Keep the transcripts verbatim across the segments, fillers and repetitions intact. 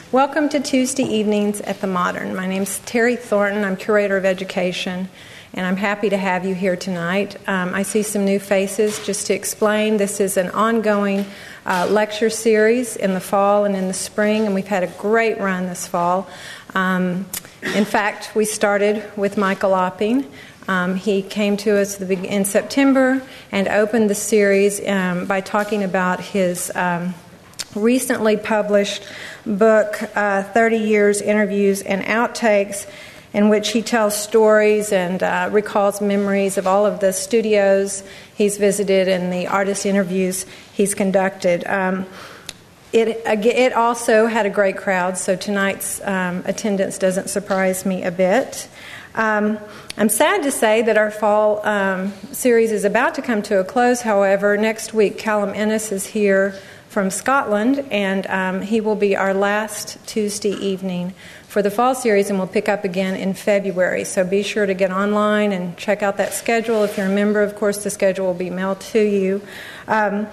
Welcome to Tuesday Evenings at the Modern. My name's Terry Thornton. I'm Curator of Education, and I'm happy to have you here tonight. Um, I see some new faces. Just to explain, this is an ongoing uh, lecture series in the fall and in the spring, and we've had a great run this fall. Um, in fact, we started with Michael Opping. Um, he came to us in September and opened the series um, by talking about his um, recently published book, uh, thirty years, Interviews and Outtakes, in which he tells stories and uh, recalls memories of all of the studios he's visited and the artist interviews he's conducted. Um, it, it also had a great crowd, so tonight's um, attendance doesn't surprise me a bit. Um, I'm sad to say that our fall um, series is about to come to a close, however. Next week, Callum Ennis is here from Scotland, and um, he will be our last Tuesday evening for the fall series, and we'll pick up again in February. So be sure to get online and check out that schedule. If you're a member, of course, the schedule will be mailed to you. Um,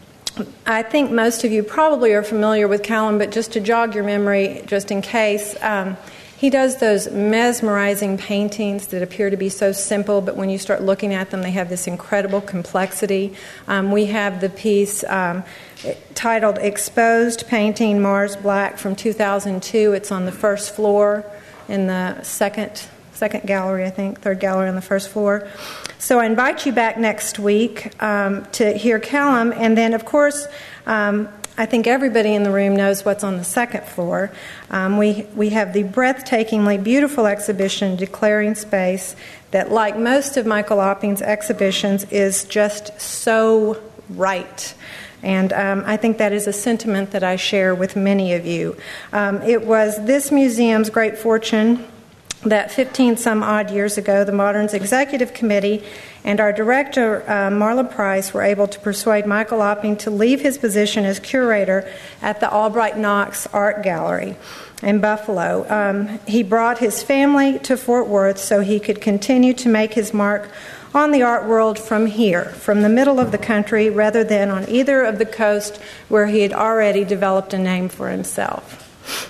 I think most of you probably are familiar with Callum, but just to jog your memory, just in case, um, he does those mesmerizing paintings that appear to be so simple, but when you start looking at them, they have this incredible complexity. Um, we have the piece um, titled Exposed Painting Mars Black from two thousand two. It's on the first floor in the second second gallery, I think, third gallery on the first floor. So I invite you back next week um, to hear Callum, and then, of course, um, I think everybody in the room knows what's on the second floor. Um, we we have the breathtakingly beautiful exhibition, Declaring Space, that, like most of Michael Opping's exhibitions, is just so right. And um, I think that is a sentiment that I share with many of you. Um, it was this museum's great fortune that fifteen some odd years ago, the Modern's Executive Committee and our director, uh, Marla Price, were able to persuade Michael Opping to leave his position as curator at the Albright Knox Art Gallery in Buffalo. Um, he brought his family to Fort Worth so he could continue to make his mark on the art world from here, from the middle of the country, rather than on either of the coasts where he had already developed a name for himself.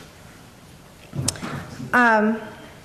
Um...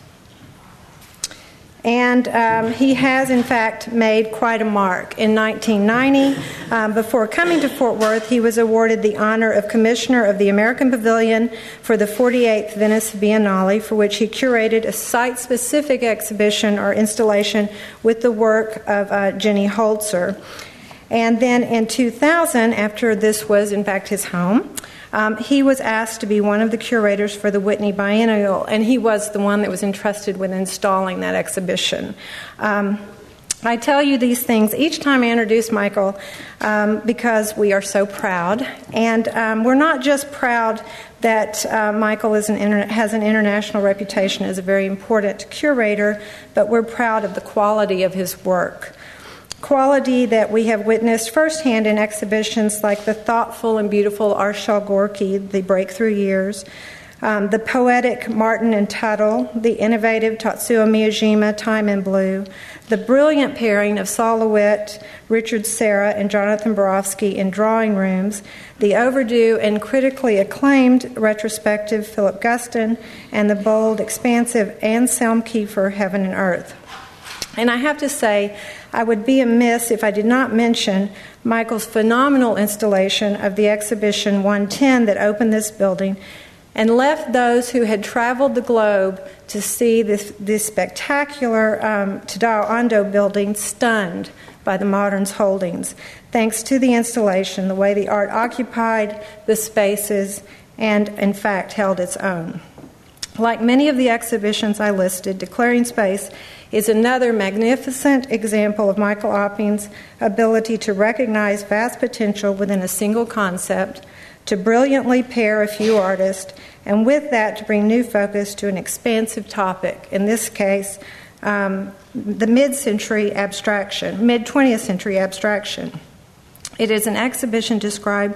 And um, he has, in fact, made quite a mark. In nineteen ninety, um, before coming to Fort Worth, he was awarded the honor of Commissioner of the American Pavilion for the forty-eighth Venice Biennale, for which he curated a site-specific exhibition or installation with the work of uh, Jenny Holzer. And then in two thousand, after this was, in fact, his home, Um, he was asked to be one of the curators for the Whitney Biennial, and he was the one that was entrusted with installing that exhibition. Um, I tell you these things each time I introduce Michael um, because we are so proud, and um, we're not just proud that uh, Michael is an inter- has an international reputation as a very important curator, but we're proud of the quality of his work. Quality that we have witnessed firsthand in exhibitions like the thoughtful and beautiful Arshile Gorky, The Breakthrough Years, um, the poetic Martin and Tuttle, the innovative Tatsuo Miyajima, Time in Blue, the brilliant pairing of Saul LeWitt, Richard Serra, and Jonathan Borofsky in Drawing Rooms, the overdue and critically acclaimed retrospective Philip Guston, and the bold, expansive Anselm Kiefer, Heaven and Earth. And I have to say, I would be amiss if I did not mention Michael's phenomenal installation of the exhibition one ten that opened this building and left those who had traveled the globe to see this, this spectacular um, Tadao Ando building stunned by the Modern's holdings, thanks to the installation, the way the art occupied the spaces and, in fact, held its own. Like many of the exhibitions I listed, Declaring Space is another magnificent example of Michael Opping's ability to recognize vast potential within a single concept, to brilliantly pair a few artists, and with that to bring new focus to an expansive topic, in this case, um, the mid-century abstraction, mid-twentieth century abstraction. It is an exhibition described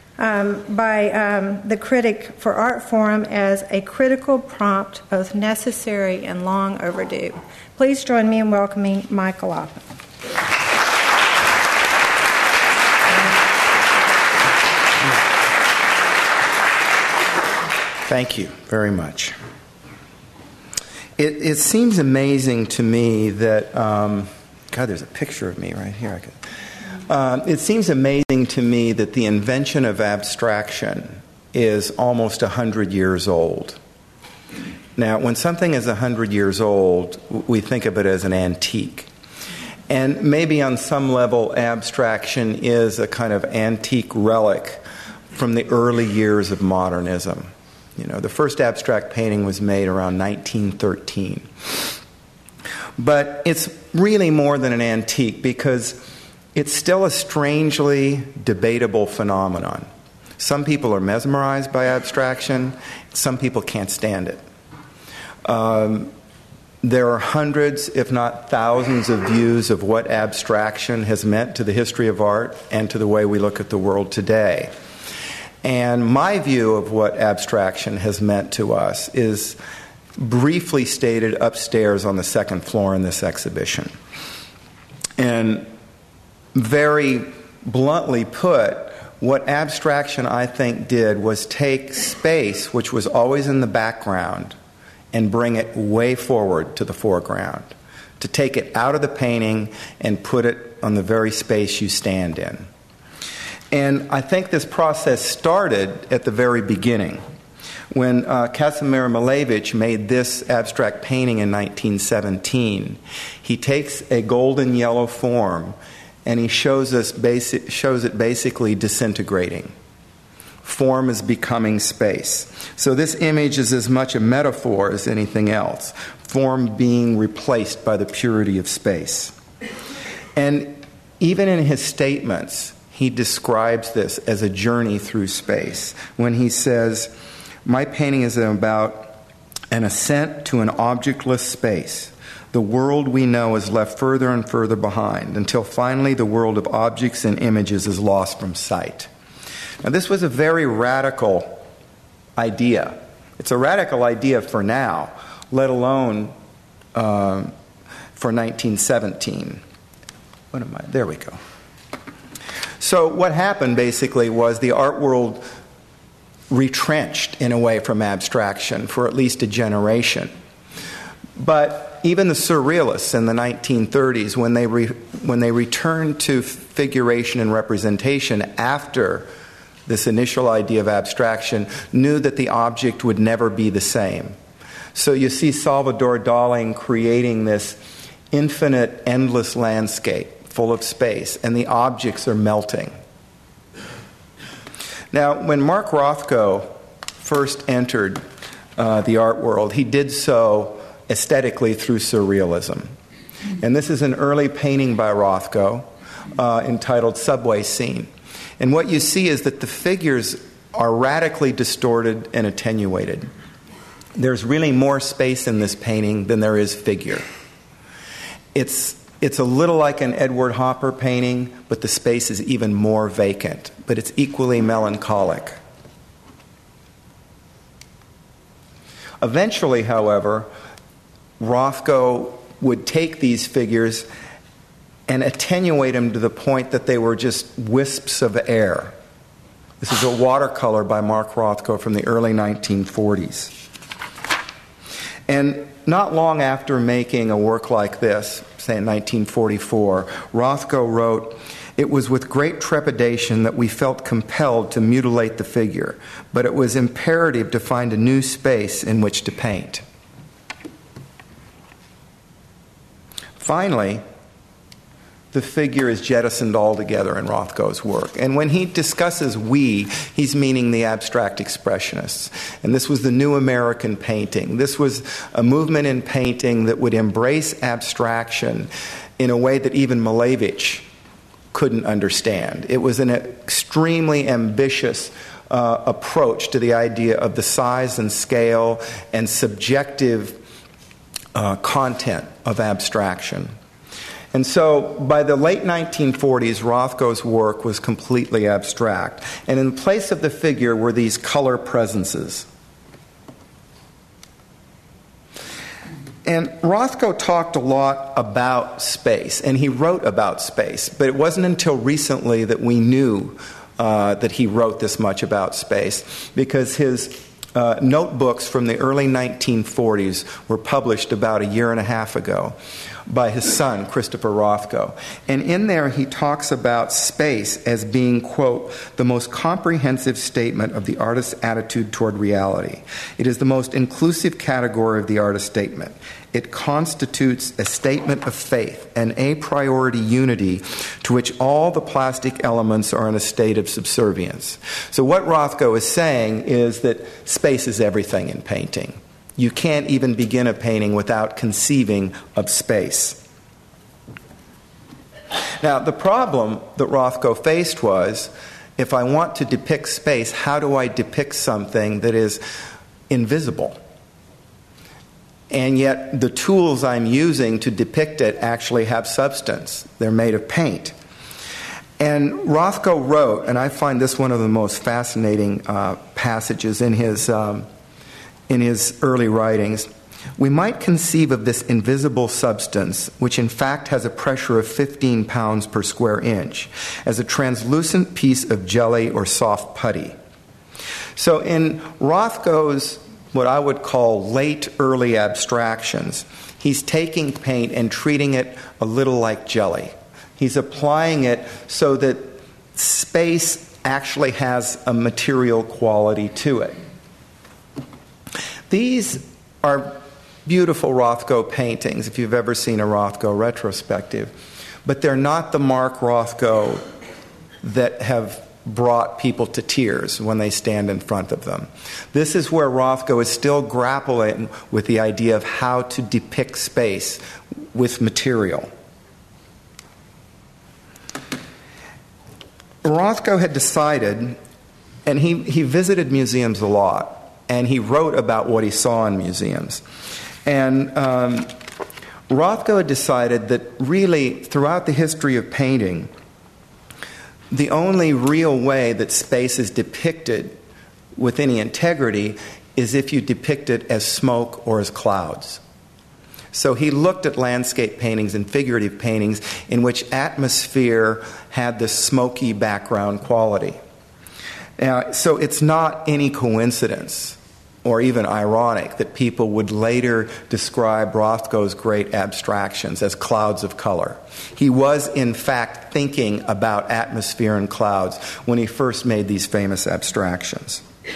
Um, by um, the critic for Art Forum as a critical prompt, both necessary and long overdue. Please join me in welcoming Michael Opping. Thank you very much. It, it seems amazing to me that, um, God, there's a picture of me right here. I could, uh, it seems amazing to me that the invention of abstraction is almost one hundred years old. Now, when something is one hundred years old, we think of it as an antique. And maybe on some level, abstraction is a kind of antique relic from the early years of modernism. You know, the first abstract painting was made around nineteen thirteen. But it's really more than an antique because it's still a strangely debatable phenomenon. Some people are mesmerized by abstraction. Some people can't stand it. Um, there are hundreds, if not thousands, of views of what abstraction has meant to the history of art and to the way we look at the world today. And my view of what abstraction has meant to us is briefly stated upstairs on the second floor in this exhibition. And very bluntly put, what abstraction, I think, did was take space, which was always in the background, and bring it way forward to the foreground, to take it out of the painting and put it on the very space you stand in. And I think this process started at the very beginning. When uh, Kazimir Malevich made this abstract painting in nineteen seventeen, he takes a golden yellow form and he shows us basic, shows it basically disintegrating. Form is becoming space. So this image is as much a metaphor as anything else. Form being replaced by the purity of space. And even in his statements, he describes this as a journey through space. When he says, "My painting is about an ascent to an objectless space. The world we know is left further and further behind, until finally the world of objects and images is lost from sight." Now, this was a very radical idea. It's a radical idea for now, let alone uh, for nineteen seventeen. What am I? There we go. So what happened basically was the art world retrenched in a way from abstraction for at least a generation. But even the surrealists in the nineteen thirties, when they re- when they returned to figuration and representation after this initial idea of abstraction, knew that the object would never be the same. So you see Salvador Dali creating this infinite, endless landscape full of space, and the objects are melting. Now, when Mark Rothko first entered uh, the art world, he did so aesthetically through surrealism. And this is an early painting by Rothko uh, entitled Subway Scene. And what you see is that the figures are radically distorted and attenuated. There's really more space in this painting than there is figure. It's It's a little like an Edward Hopper painting, but the space is even more vacant. But it's equally melancholic. Eventually, however, Rothko would take these figures and attenuate them to the point that they were just wisps of air. This is a watercolor by Mark Rothko from the early nineteen forties. And not long after making a work like this, say in nineteen forty-four, Rothko wrote, "It was with great trepidation that we felt compelled to mutilate the figure, but it was imperative to find a new space in which to paint." Finally, the figure is jettisoned altogether in Rothko's work. And when he discusses we, he's meaning the abstract expressionists. And this was the new American painting. This was a movement in painting that would embrace abstraction in a way that even Malevich couldn't understand. It was an extremely ambitious uh, approach to the idea of the size and scale and subjective uh, content of abstraction. And so by the late nineteen forties, Rothko's work was completely abstract. And in place of the figure were these color presences. And Rothko talked a lot about space, and he wrote about space. But it wasn't until recently that we knew uh, that he wrote this much about space, because his uh, notebooks from the early nineteen forties were published about a year and a half ago by his son, Christopher Rothko. And in there he talks about space as being, quote, the most comprehensive statement of the artist's attitude toward reality. It is the most inclusive category of the artist's statement. It constitutes a statement of faith, an a priori unity to which all the plastic elements are in a state of subservience. So what Rothko is saying is that space is everything in painting. You can't even begin a painting without conceiving of space. Now, the problem that Rothko faced was, if I want to depict space, how do I depict something that is invisible? And yet the tools I'm using to depict it actually have substance. They're made of paint. And Rothko wrote, and I find this one of the most fascinating uh, passages in his um, in his early writings, we might conceive of this invisible substance, which in fact has a pressure of fifteen pounds per square inch, as a translucent piece of jelly or soft putty. So in Rothko's, what I would call late early abstractions, he's taking paint and treating it a little like jelly. He's applying it so that space actually has a material quality to it. These are beautiful Rothko paintings, if you've ever seen a Rothko retrospective. But they're not the Mark Rothko that have brought people to tears when they stand in front of them. This is where Rothko is still grappling with the idea of how to depict space with material. Rothko had decided, and he, he visited museums a lot, and he wrote about what he saw in museums. And um, Rothko had decided that really, throughout the history of painting, the only real way that space is depicted with any integrity is if you depict it as smoke or as clouds. So he looked at landscape paintings and figurative paintings in which atmosphere had this smoky background quality. Now, so it's not any coincidence or even ironic that people would later describe Rothko's great abstractions as clouds of color. He was, in fact, thinking about atmosphere and clouds when he first made these famous abstractions.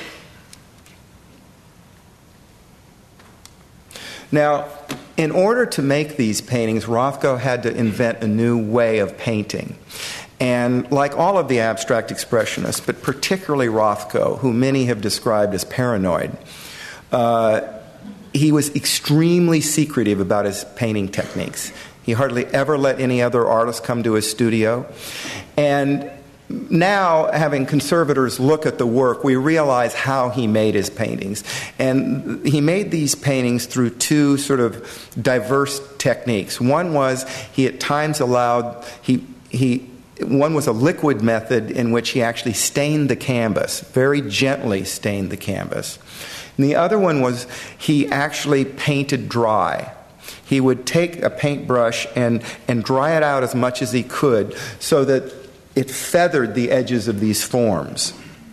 Now, in order to make these paintings, Rothko had to invent a new way of painting. And like all of the abstract expressionists, but particularly Rothko, who many have described as paranoid, uh, he was extremely secretive about his painting techniques. He hardly ever let any other artist come to his studio. And now, having conservators look at the work, we realize how he made his paintings. And he made these paintings through two sort of diverse techniques. One was he at times allowed, he he one was a liquid method in which he actually stained the canvas, very gently stained the canvas. And the other one was he actually painted dry. He would take a paintbrush and, and dry it out as much as he could so that it feathered the edges of these forms.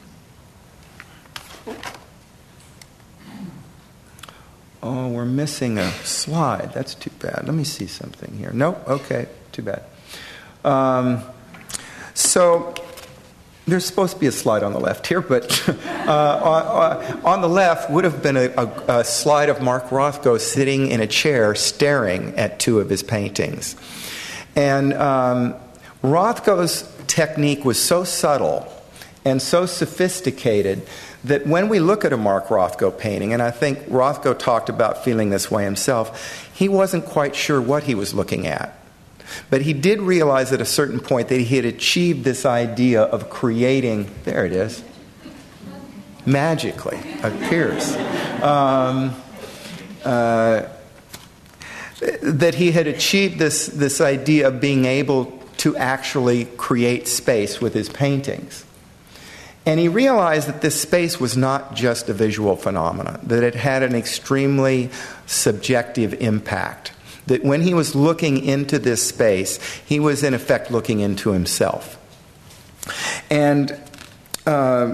Oh, we're missing a slide. That's too bad. Let me see something here. Nope. Okay. Too bad. Um, so there's supposed to be a slide on the left here, but uh, on, on the left would have been a, a, a slide of Mark Rothko sitting in a chair staring at two of his paintings. And um, Rothko's technique was so subtle and so sophisticated that when we look at a Mark Rothko painting, and I think Rothko talked about feeling this way himself, he wasn't quite sure what he was looking at. But he did realize at a certain point that he had achieved this idea of creating, there it is, magically appears, um, uh, that he had achieved this, this idea of being able to actually create space with his paintings. And he realized that this space was not just a visual phenomenon, that it had an extremely subjective impact. That when he was looking into this space, he was in effect looking into himself. And uh,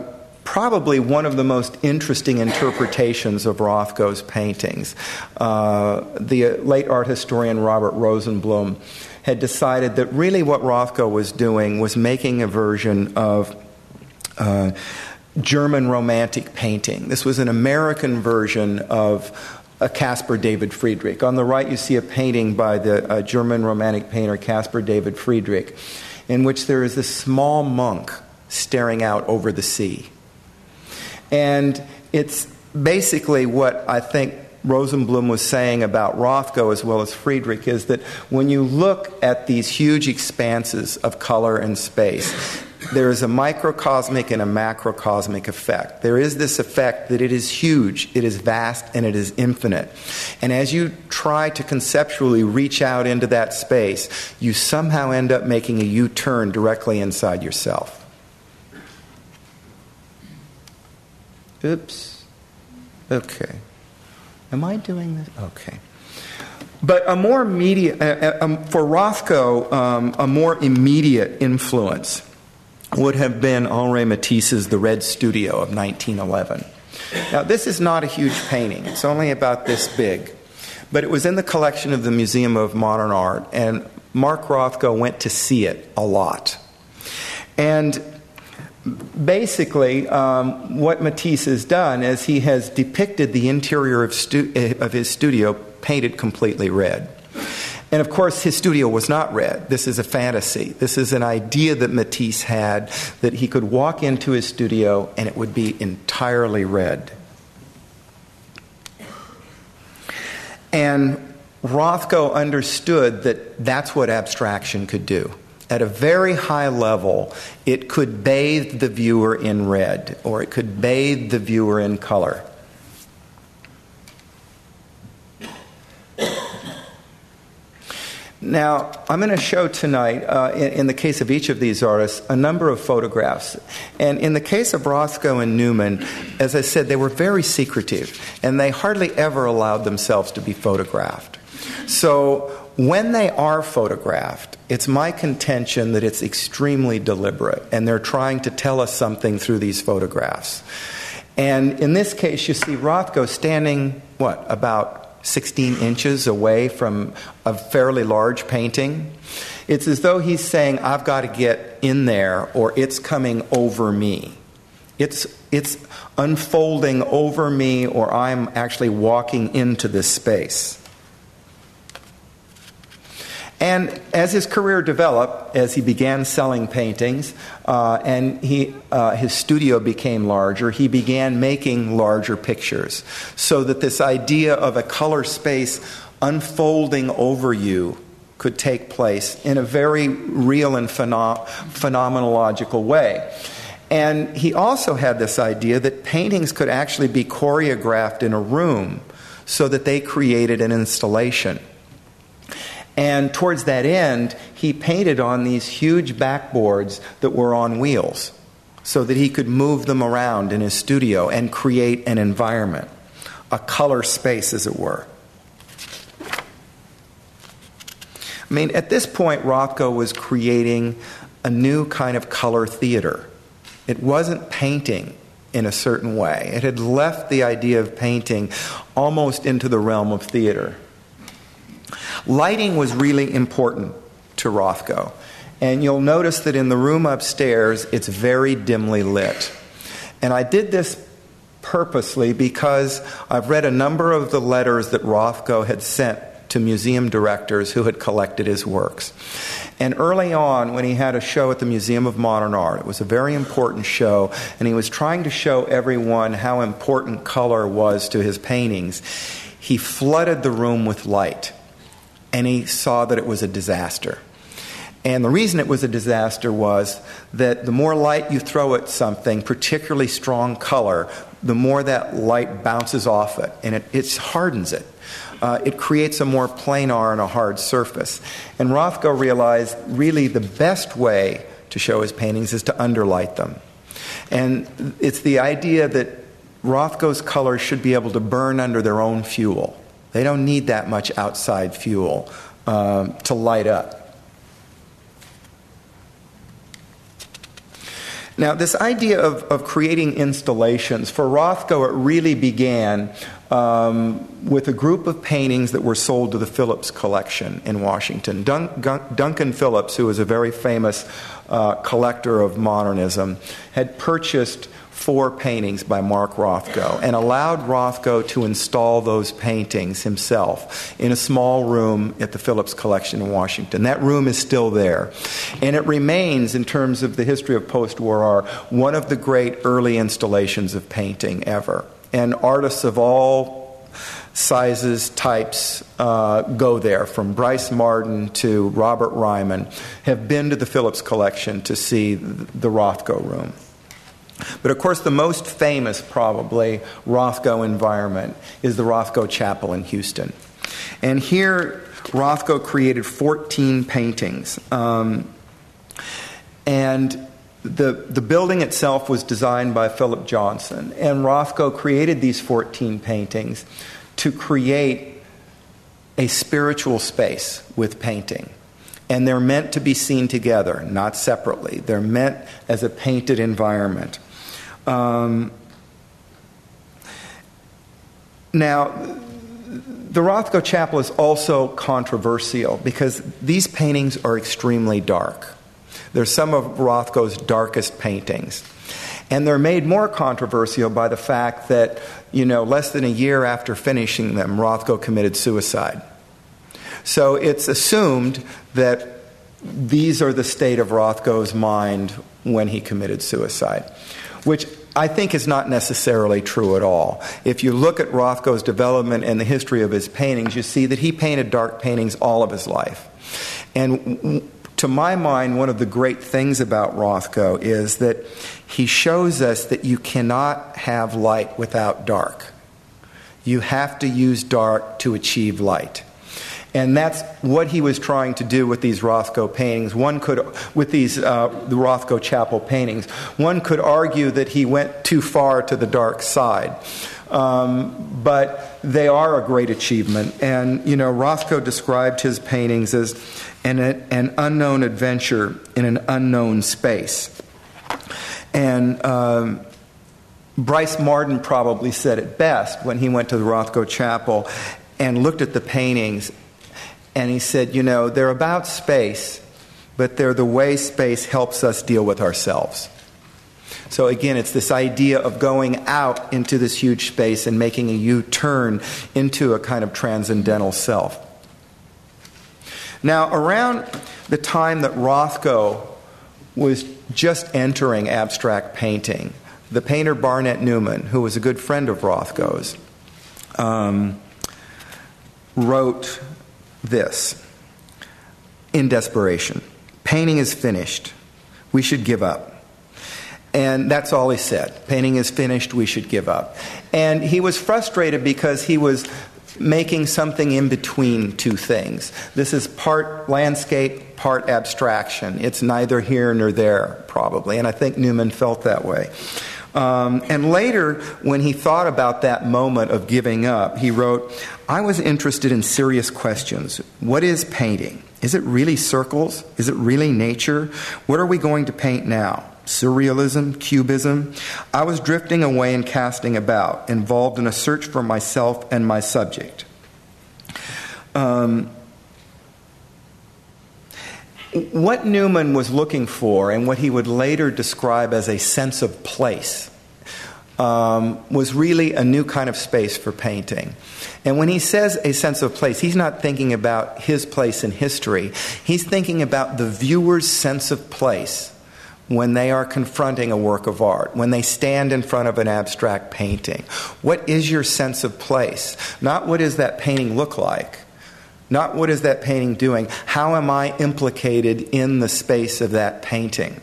probably one of the most interesting interpretations of Rothko's paintings. Uh, the late art historian Robert Rosenblum had decided that really what Rothko was doing was making a version of uh, German romantic painting. This was an American version of a Caspar David Friedrich. On the right you see a painting by the uh, German romantic painter Caspar David Friedrich, in which there is this small monk staring out over the sea. And it's basically what I think Rosenblum was saying about Rothko as well as Friedrich, is that when you look at these huge expanses of color and space, there is a microcosmic and a macrocosmic effect. There is this effect that it is huge, it is vast, and it is infinite. And as you try to conceptually reach out into that space, you somehow end up making a U-turn directly inside yourself. Oops. Okay. Am I doing this? Okay. But a more immediate, uh, um, for Rothko, um, a more immediate influence would have been Henri Matisse's The Red Studio of nineteen eleven. Now, this is not a huge painting. It's only about this big. But it was in the collection of the Museum of Modern Art, and Mark Rothko went to see it a lot. And basically, um, what Matisse has done is he has depicted the interior of, stu- of his studio painted completely red. And of course, his studio was not red. This is a fantasy. This is an idea that Matisse had, that he could walk into his studio and it would be entirely red. And Rothko understood that that's what abstraction could do. At a very high level, it could bathe the viewer in red, or it could bathe the viewer in color. Now, I'm going to show tonight, uh, in, in the case of each of these artists, a number of photographs. And in the case of Rothko and Newman, as I said, they were very secretive, and they hardly ever allowed themselves to be photographed. So when they are photographed, it's my contention that it's extremely deliberate, and they're trying to tell us something through these photographs. And in this case, you see Rothko standing, what, about sixteen inches away from a fairly large painting. It's as though he's saying, I've got to get in there, or it's coming over me. It's, it's unfolding over me, or I'm actually walking into this space. And as his career developed, as he began selling paintings, uh, and he, uh, his studio became larger, he began making larger pictures, so that this idea of a color space unfolding over you could take place in a very real and pheno- phenomenological way. And he also had this idea that paintings could actually be choreographed in a room, so that they created an installation. And towards that end, he painted on these huge backboards that were on wheels, so that he could move them around in his studio and create an environment, a color space, as it were. I mean, at this point, Rothko was creating a new kind of color theater. It wasn't painting in a certain way. It had left the idea of painting almost into the realm of theater. Lighting was really important to Rothko. And you'll notice that in the room upstairs, it's very dimly lit. And I did this purposely because I've read a number of the letters that Rothko had sent to museum directors who had collected his works. And early on, when he had a show at the Museum of Modern Art, it was a very important show, and he was trying to show everyone how important color was to his paintings. He flooded the room with light. And he saw that it was a disaster. And the reason it was a disaster was that the more light you throw at something, particularly strong color, the more that light bounces off it, and it, it hardens it. Uh, it creates a more planar and a hard surface. And Rothko realized really the best way to show his paintings is to underlight them. And it's the idea that Rothko's colors should be able to burn under their own fuel. They don't need that much outside fuel um, to light up. Now, this idea of, of creating installations, for Rothko, it really began um, with a group of paintings that were sold to the Phillips Collection in Washington. Dun- Gun- Duncan Phillips, who was a very famous uh, collector of modernism, had purchased four paintings by Mark Rothko and allowed Rothko to install those paintings himself in a small room at the Phillips Collection in Washington. That room is still there. And it remains, in terms of the history of post-war art, one of the great early installations of painting ever. And artists of all sizes, types, uh, go there, from Bryce Marden to Robert Ryman, have been to the Phillips Collection to see the Rothko room. But of course, the most famous, probably, Rothko environment is the Rothko Chapel in Houston. And here, Rothko created fourteen paintings. Um, and the, the building itself was designed by Philip Johnson. And Rothko created these fourteen paintings to create a spiritual space with painting. And they're meant to be seen together, not separately. They're meant as a painted environment. Um, now, the Rothko Chapel is also controversial because these paintings are extremely dark. They're some of Rothko's darkest paintings. And they're made more controversial by the fact that, you know, less than a year after finishing them, Rothko committed suicide. So it's assumed that these are the state of Rothko's mind when he committed suicide, which I think is not necessarily true at all. If you look at Rothko's development and the history of his paintings, you see that he painted dark paintings all of his life. And to my mind, one of the great things about Rothko is that he shows us that you cannot have light without dark. You have to use dark to achieve light. And that's what he was trying to do with these Rothko paintings. One could, with these uh, the Rothko Chapel paintings, one could argue that he went too far to the dark side. Um, but they are a great achievement. And, you know, Rothko described his paintings as an, an unknown adventure in an unknown space. And um, Bryce Marden probably said it best when he went to the Rothko Chapel and looked at the paintings. And he said, you know, they're about space, but they're the way space helps us deal with ourselves. So again, it's this idea of going out into this huge space and making a U-turn into a kind of transcendental self. Now, around the time that Rothko was just entering abstract painting, the painter Barnett Newman, who was a good friend of Rothko's, um, wrote this in desperation: painting is finished. We should give up. And that's all he said. Painting is finished. We should give up. And he was frustrated because he was making something in between two things. This is part landscape, part abstraction. It's neither here nor there, probably. And I think Newman felt that way. Um, and later, when he thought about that moment of giving up, he wrote, I was interested in serious questions. What is painting? Is it really circles? Is it really nature? What are we going to paint now? Surrealism? Cubism? I was drifting away and casting about, involved in a search for myself and my subject. Um, What Newman was looking for, and what he would later describe as a sense of place, um, was really a new kind of space for painting. And when he says a sense of place, he's not thinking about his place in history. He's thinking about the viewer's sense of place when they are confronting a work of art, when they stand in front of an abstract painting. What is your sense of place? Not what does that painting look like? Not what is that painting doing? How am I implicated in the space of that painting?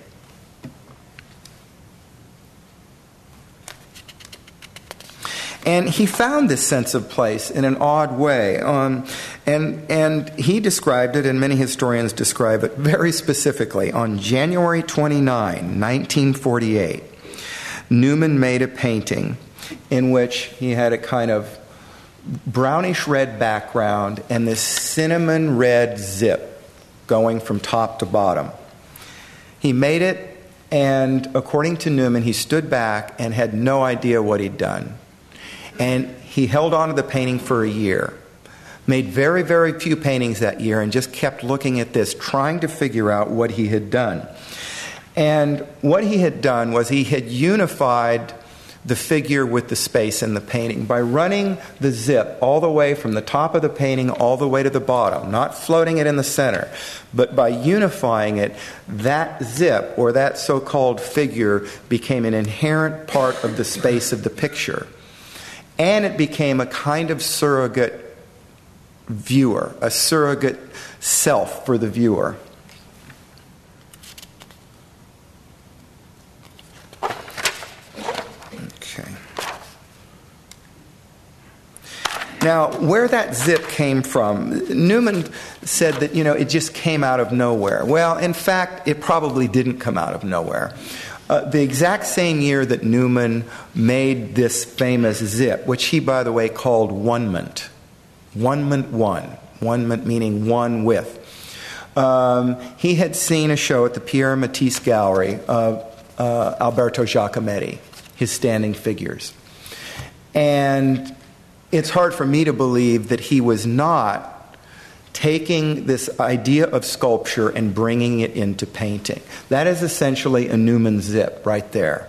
And he found this sense of place in an odd way. Um, and, and he described it, and many historians describe it very specifically. On January twenty-ninth, nineteen forty-eight, Newman made a painting in which he had a kind of brownish red background and this cinnamon red zip going from top to bottom. He made it And according to Newman, he stood back and had no idea what he'd done. And he held on to the painting for a year. Made very, very few paintings that year and just kept looking at this, trying to figure out what he had done. And what he had done was he had unified the figure with the space in the painting by running the zip all the way from the top of the painting all the way to the bottom, not floating it in the center, but by unifying it, that zip or that so-called figure became an inherent part of the space of the picture. And it became a kind of surrogate viewer, a surrogate self for the viewer. Okay. Now, where that zip came from, Newman said that, you know, it just came out of nowhere. Well, in fact, it probably didn't come out of nowhere. Uh, the exact same year that Newman made this famous zip, which he, by the way, called one-ment. One-ment one. One-ment meaning one with. Um, he had seen a show at the Pierre Matisse Gallery of uh, Alberto Giacometti, his standing figures. And it's hard for me to believe that he was not taking this idea of sculpture and bringing it into painting. That is essentially a Newman zip right there.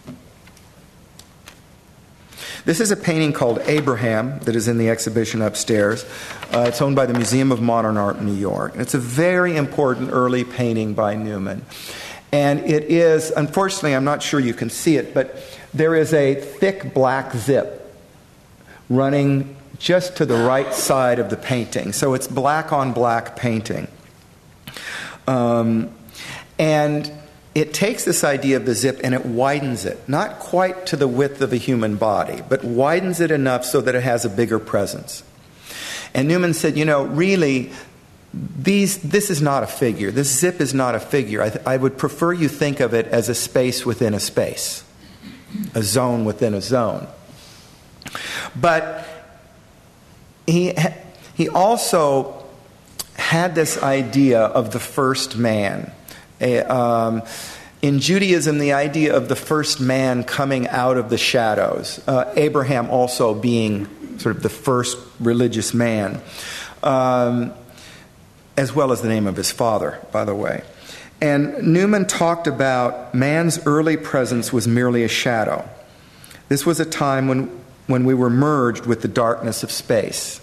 This is a painting called Abraham that is in the exhibition upstairs. Uh, it's owned by the Museum of Modern Art in New York. It's a very important early painting by Newman. And it is, unfortunately, I'm not sure you can see it, but there is a thick black zip running just to the right side of the painting. So it's black on black painting. Um, and it takes this idea of the zip and it widens it, not quite to the width of a human body, but widens it enough so that it has a bigger presence. And Newman said, you know, really, these, this is not a figure. This zip is not a figure. I, th- I would prefer you think of it as a space within a space, a zone within a zone. But he he also had this idea of the first man. A, um, in Judaism, the idea of the first man coming out of the shadows. Uh, Abraham also being sort of the first religious man, um, as well as the name of his father, by the way. And Newman talked about man's early presence was merely a shadow. This was a time when when we were merged with the darkness of space.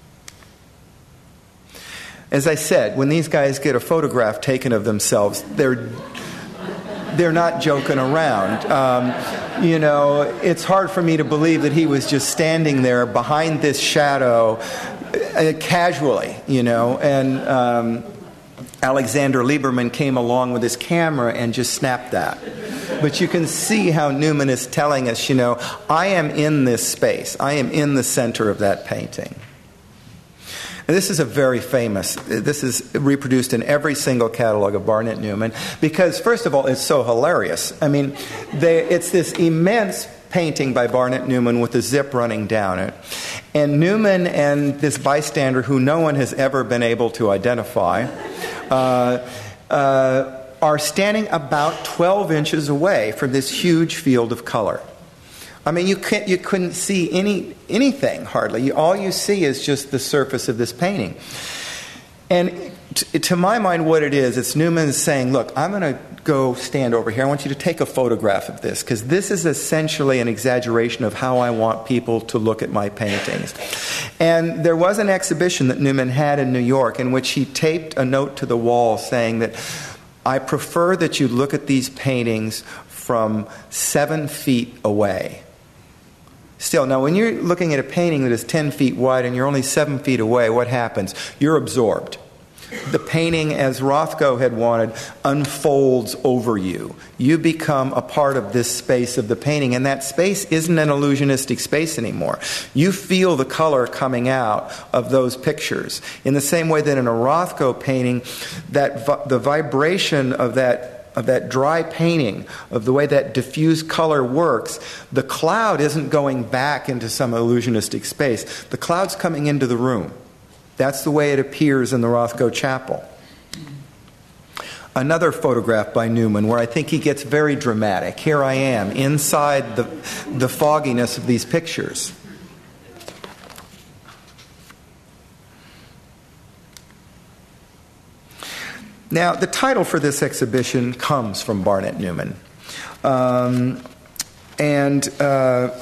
As I said, when these guys get a photograph taken of themselves, they're they're not joking around. Um, you know, it's hard for me to believe that he was just standing there behind this shadow uh, casually, you know, and um, Alexander Lieberman came along with his camera and just snapped that. But you can see how Newman is telling us, you know, I am in this space. I am in the center of that painting. And this is a very famous, this is reproduced in every single catalog of Barnett Newman because, first of all, it's so hilarious. I mean, they, it's this immense painting by Barnett Newman with a zip running down it. And Newman and this bystander who no one has ever been able to identify uh, uh, are standing about twelve inches away from this huge field of color. I mean, you can't, you couldn't see any anything hardly. You, all you see is just the surface of this painting. And t- to my mind, what it is, it's Newman saying, look, I'm going to go stand over here. I want you to take a photograph of this, because this is essentially an exaggeration of how I want people to look at my paintings. And there was an exhibition that Newman had in New York in which he taped a note to the wall saying that, I prefer that you look at these paintings from seven feet away. Still, now when you're looking at a painting that is ten feet wide and you're only seven feet away, what happens? You're absorbed. The painting, as Rothko had wanted, unfolds over you. You become a part of this space of the painting, and that space isn't an illusionistic space anymore. You feel the color coming out of those pictures. In the same way that in a Rothko painting, that vi- the vibration of that of that dry painting, of the way that diffuse color works, the cloud isn't going back into some illusionistic space. The cloud's coming into the room. That's the way it appears in the Rothko Chapel. another photograph by Newman where I think he gets very dramatic. Here I am inside the, the fogginess of these pictures. Now, the title for this exhibition comes from Barnett Newman. Um, and uh,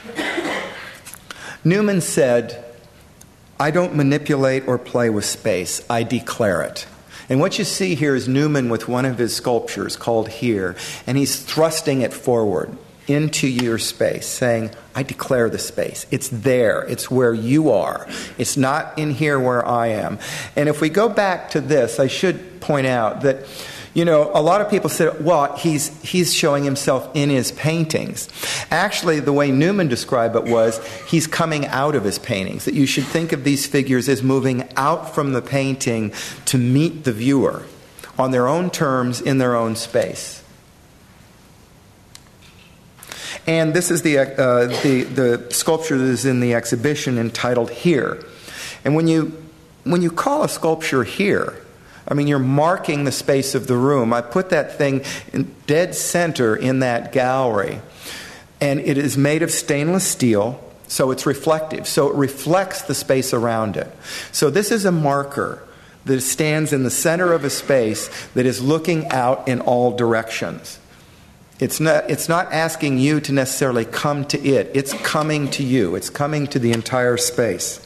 Newman said, "I don't manipulate or play with space, I declare it." And what you see here is Newman with one of his sculptures called Here, and he's thrusting it forward into your space, saying, I declare the space. It's there. It's where you are. It's not in here where I am. And if we go back to this, I should point out that, you know, a lot of people said, well, he's he's showing himself in his paintings. Actually, the way Newman described it was he's coming out of his paintings, that you should think of these figures as moving out from the painting to meet the viewer on their own terms in their own space. And this is the, uh, the the sculpture that is in the exhibition entitled Here. And when you when you call a sculpture Here, I mean, you're marking the space of the room. I put that thing in dead center in that gallery. And it is made of stainless steel, so it's reflective. So it reflects the space around it. So this is a marker that stands in the center of a space that is looking out in all directions. It's not, it's not asking you to necessarily come to it. It's coming to you. It's coming to the entire space.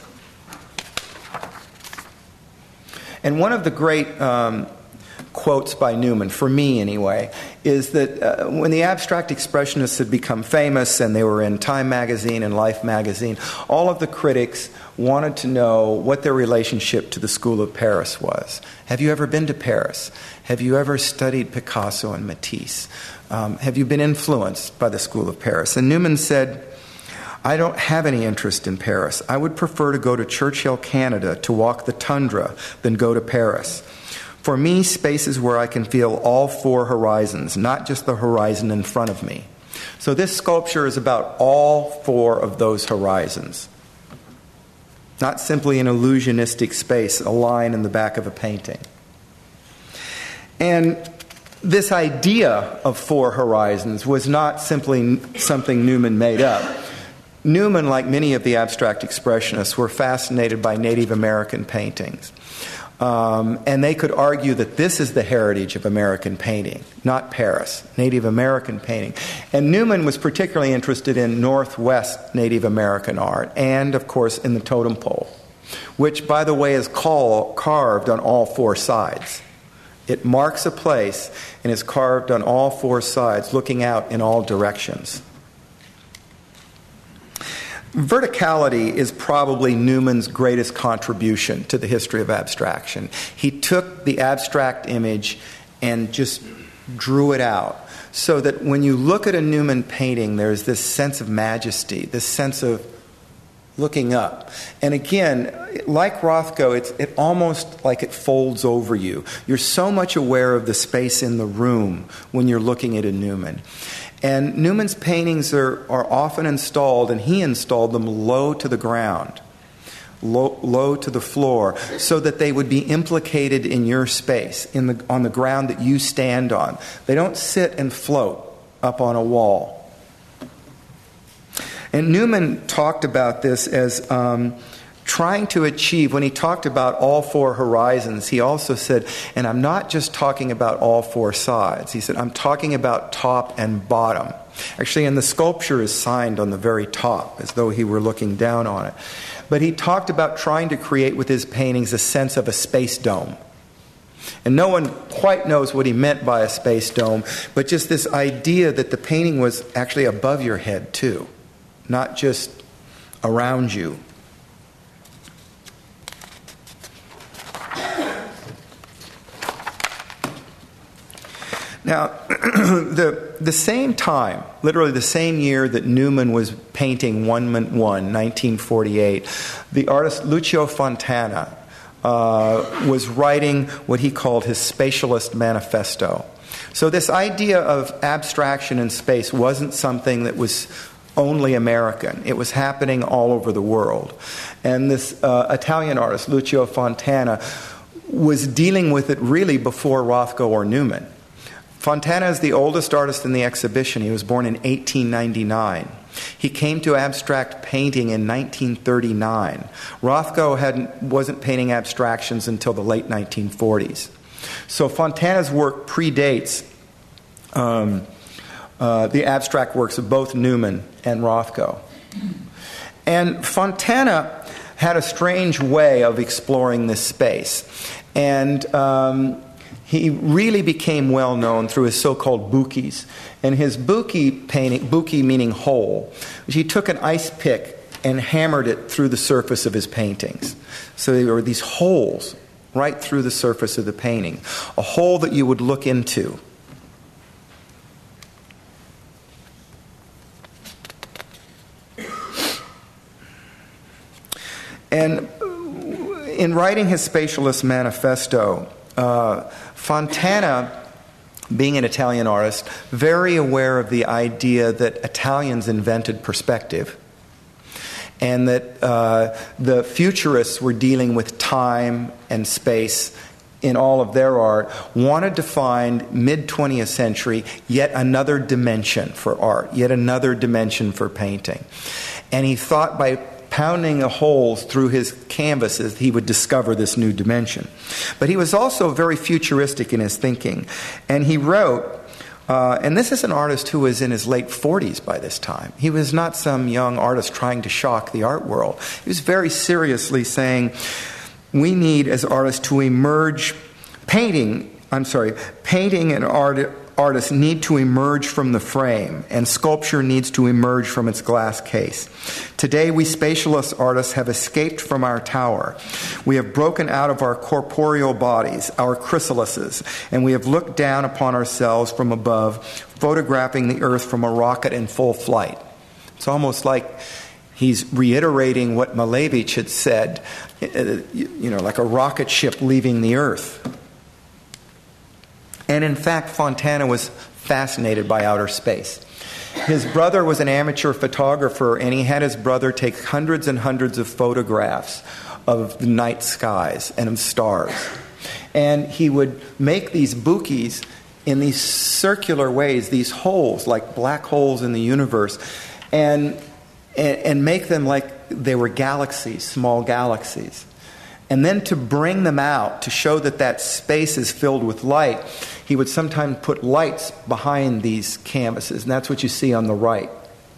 And one of the great um, quotes by Newman, for me anyway, is that uh, when the abstract expressionists had become famous and they were in Time magazine and Life magazine, all of the critics wanted to know what their relationship to the School of Paris was. Have you ever been to Paris? Have you ever studied Picasso and Matisse? Um, have you been influenced by the School of Paris? And Newman said, I don't have any interest in Paris. I would prefer to go to Churchill, Canada, to walk the tundra than go to Paris. For me, space is where I can feel all four horizons, not just the horizon in front of me. So this sculpture is about all four of those horizons. Not simply an illusionistic space, a line in the back of a painting. And this idea of four horizons was not simply something Newman made up. Newman, like many of the abstract expressionists, were fascinated by Native American paintings. Um, and they could argue that this is the heritage of American painting, not Paris, Native American painting. And Newman was particularly interested in Northwest Native American art and, of course, in the totem pole, which, by the way, is call, carved on all four sides. It marks a place and is carved on all four sides, looking out in all directions. Verticality is probably Newman's greatest contribution to the history of abstraction. He took the abstract image and just drew it out so that when you look at a Newman painting, there's this sense of majesty, this sense of looking up. And again, like Rothko, it's it almost like it folds over you. You're so much aware of the space in the room when you're looking at a Newman. And Newman's paintings are, are often installed, and he installed them low to the ground, low, low to the floor, so that they would be implicated in your space, in the, on the ground that you stand on. They don't sit and float up on a wall. And Newman talked about this as um, trying to achieve, when he talked about all four horizons, he also said, and I'm not just talking about all four sides. He said, I'm talking about top and bottom. Actually, and the sculpture is signed on the very top, as though he were looking down on it. But he talked about trying to create with his paintings a sense of a space dome. And no one quite knows what he meant by a space dome, but just this idea that the painting was actually above your head, too. Not just around you. Now, the the same time, literally the same year that Newman was painting Monument One, nineteen forty-eight, the artist Lucio Fontana uh, was writing what he called his Spatialist Manifesto. So this idea of abstraction in space wasn't something that was only American. It was happening all over the world. And this uh, Italian artist, Lucio Fontana, was dealing with it really before Rothko or Newman. Fontana is the oldest artist in the exhibition. He was born in eighteen ninety-nine. He came to abstract painting in nineteen thirty-nine. Rothko hadn't, wasn't painting abstractions until the late nineteen forties. So Fontana's work predates um, uh, the abstract works of both Newman and Rothko. And Fontana had a strange way of exploring this space. And um, he really became well known through his so-called bukies. And his buki painting, buki meaning hole, he took an ice pick and hammered it through the surface of his paintings. So there were these holes right through the surface of the painting, a hole that you would look into. And in writing his Spatialist Manifesto, uh, Fontana, being an Italian artist, very aware of the idea that Italians invented perspective, and that uh, the futurists were dealing with time and space in all of their art, wanted to find mid-twentieth century yet another dimension for art, yet another dimension for painting. And he thought by pounding the holes through his canvases, he would discover this new dimension. But he was also very futuristic in his thinking. And he wrote, uh, and this is an artist who was in his late forties by this time. He was not some young artist trying to shock the art world. He was very seriously saying, we need as artists to emerge, painting, I'm sorry, painting and art, artists need to emerge from the frame, and sculpture needs to emerge from its glass case. Today, we spatialist artists have escaped from our tower. We have broken out of our corporeal bodies, our chrysalises, and we have looked down upon ourselves from above, photographing the earth from a rocket in full flight. It's almost like he's reiterating what Malevich had said, you know, like a rocket ship leaving the earth. And in fact, Fontana was fascinated by outer space. His brother was an amateur photographer, and he had his brother take hundreds and hundreds of photographs of the night skies and of stars. And he would make these bouquets in these circular ways, these holes, like black holes in the universe, and, and, and make them like they were galaxies, small galaxies. And then to bring them out, to show that that space is filled with light, he would sometimes put lights behind these canvases, and that's what you see on the right.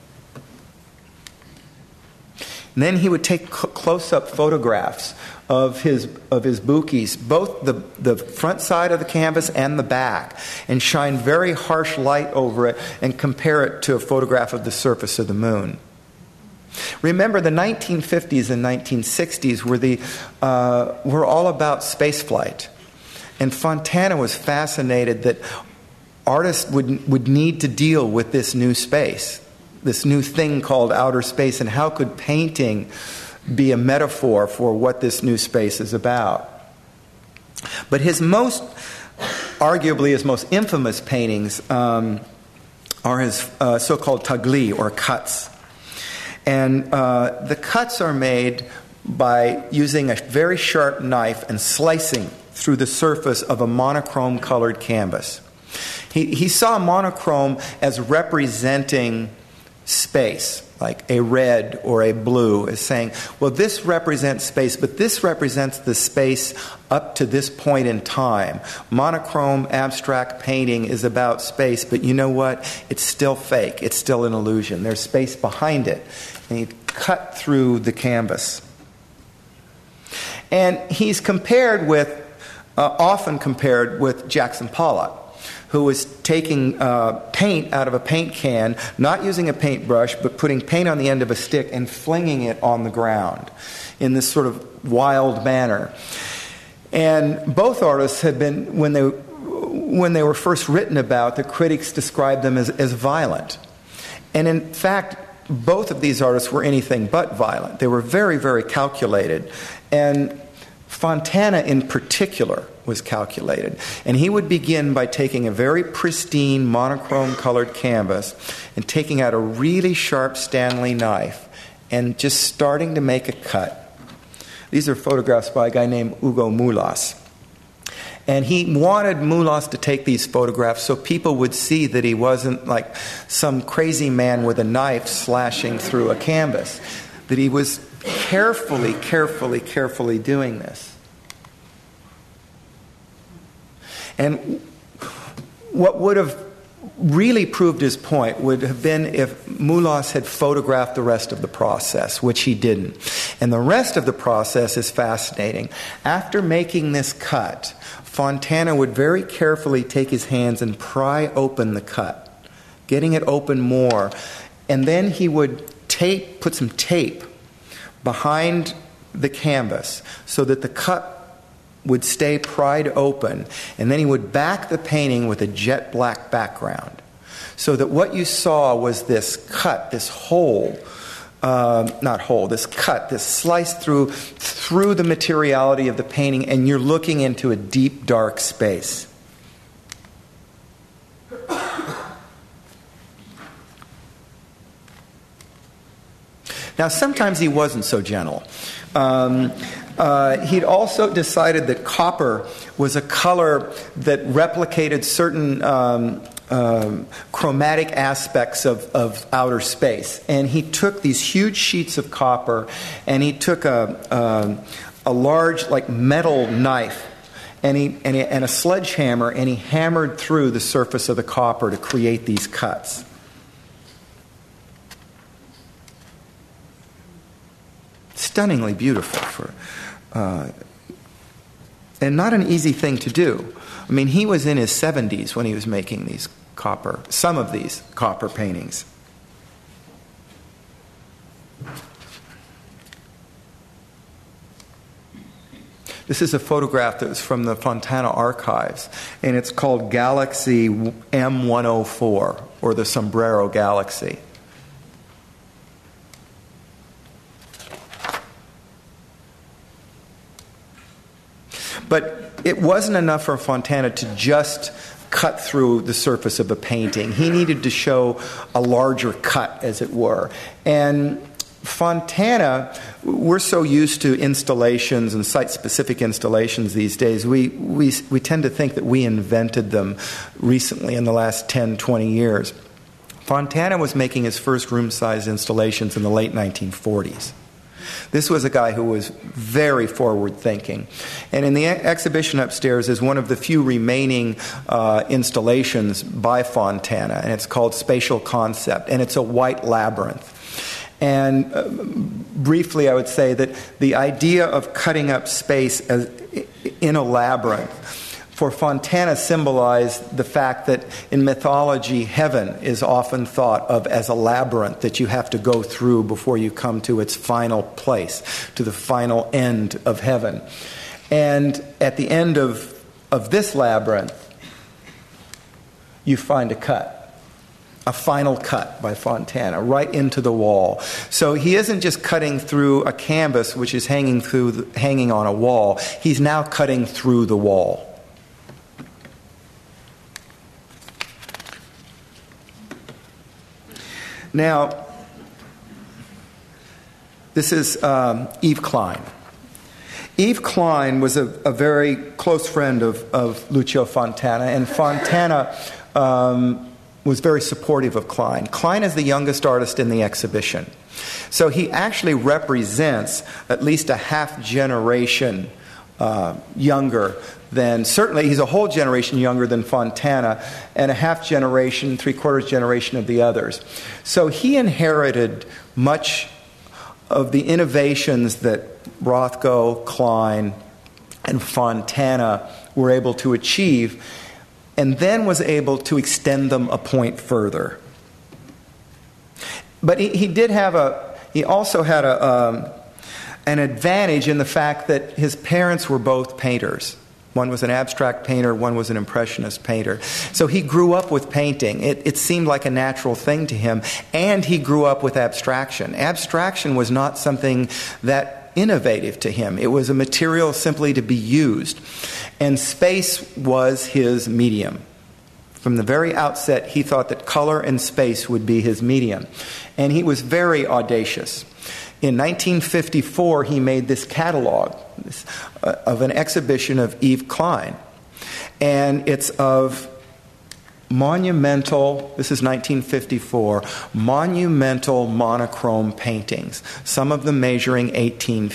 And then he would take close-up photographs of his of his bouquets, both the, the front side of the canvas and the back, and shine very harsh light over it and compare it to a photograph of the surface of the moon. Remember, the nineteen fifties and nineteen sixties were the uh, were all about spaceflight, and Fontana was fascinated that artists would would need to deal with this new space, this new thing called outer space, and how could painting be a metaphor for what this new space is about? But his most, arguably his most infamous paintings um, are his uh, so-called tagli, or cuts. And uh, the cuts are made by using a very sharp knife and slicing through the surface of a monochrome colored canvas. He, he saw monochrome as representing space, like a red or a blue, as saying, well, this represents space, but this represents the space up to this point in time. Monochrome abstract painting is about space, but you know what? It's still fake. It's still an illusion. There's space behind it. And he cut through the canvas. And he's compared with, uh, often compared with Jackson Pollock, who was taking uh, paint out of a paint can, not using a paintbrush, but putting paint on the end of a stick and flinging it on the ground in this sort of wild manner. And both artists had been, when they, when they were first written about, the critics described them as, as violent. And in fact, both of these artists were anything but violent. They were very, very calculated. And Fontana in particular was calculated. And he would begin by taking a very pristine monochrome colored canvas and taking out a really sharp Stanley knife and just starting to make a cut. These are photographs by a guy named Hugo Mulas. And he wanted Moulos to take these photographs so people would see that he wasn't like some crazy man with a knife slashing through a canvas, that he was carefully, carefully, carefully doing this. And what would have really proved his point would have been if Moulos had photographed the rest of the process, which he didn't. And the rest of the process is fascinating. After making this cut, Fontana would very carefully take his hands and pry open the cut, getting it open more. And then he would tape, put some tape behind the canvas so that the cut would stay pried open, and then he would back the painting with a jet black background, so that what you saw was this cut, this hole, uh, not hole, this cut, this slice through through the materiality of the painting, and you're looking into a deep, dark space. Now, sometimes he wasn't so gentle. Um, Uh, he'd also decided that copper was a color that replicated certain um, um, chromatic aspects of, of outer space. And he took these huge sheets of copper, and he took a, a, a large, like, metal knife, and, he, and, he, and a sledgehammer, and he hammered through the surface of the copper to create these cuts. Stunningly beautiful for... Uh, and not an easy thing to do. I mean, he was in his seventies when he was making these copper, some of these copper paintings. This is a photograph that was from the Fontana archives, and it's called Galaxy M one oh four, or the Sombrero Galaxy. But it wasn't enough for Fontana to just cut through the surface of a painting. He needed to show a larger cut, as it were. And Fontana, we're so used to installations and site-specific installations these days, we, we, we tend to think that we invented them recently in the last ten, twenty years. Fontana was making his first room-size installations in the late nineteen forties. This was a guy who was very forward-thinking. And in the ex- exhibition upstairs is one of the few remaining uh, installations by Fontana, and it's called Spatial Concept, and it's a white labyrinth. And uh, briefly, I would say that the idea of cutting up space as, in a labyrinth for Fontana symbolized the fact that in mythology, heaven is often thought of as a labyrinth that you have to go through before you come to its final place, to the final end of heaven. And at the end of, of this labyrinth, you find a cut, a final cut by Fontana, right into the wall. So he isn't just cutting through a canvas which is hanging, through the, hanging on a wall. He's now cutting through the wall. Now, this is um, Yves Klein. Yves Klein was a, a very close friend of, of Lucio Fontana, and Fontana um, was very supportive of Klein. Klein is the youngest artist in the exhibition. So he actually represents at least a half generation uh, younger than, certainly he's a whole generation younger than Fontana, and a half generation, three-quarters generation of the others. So he inherited much of the innovations that Rothko, Klein, and Fontana were able to achieve, and then was able to extend them a point further. But he, he did have a, he also had a, um, an advantage in the fact that his parents were both painters. One was an abstract painter, one was an impressionist painter. So he grew up with painting. It, it seemed like a natural thing to him. And he grew up with abstraction. Abstraction was not something that innovative to him. It was a material simply to be used. And space was his medium. From the very outset, he thought that color and space would be his medium. And he was very audacious. In nineteen fifty-four, he made this catalog uh, of an exhibition of Yves Klein. And it's of monumental, this is nineteen fifty-four, monumental monochrome paintings, some of them measuring eighteen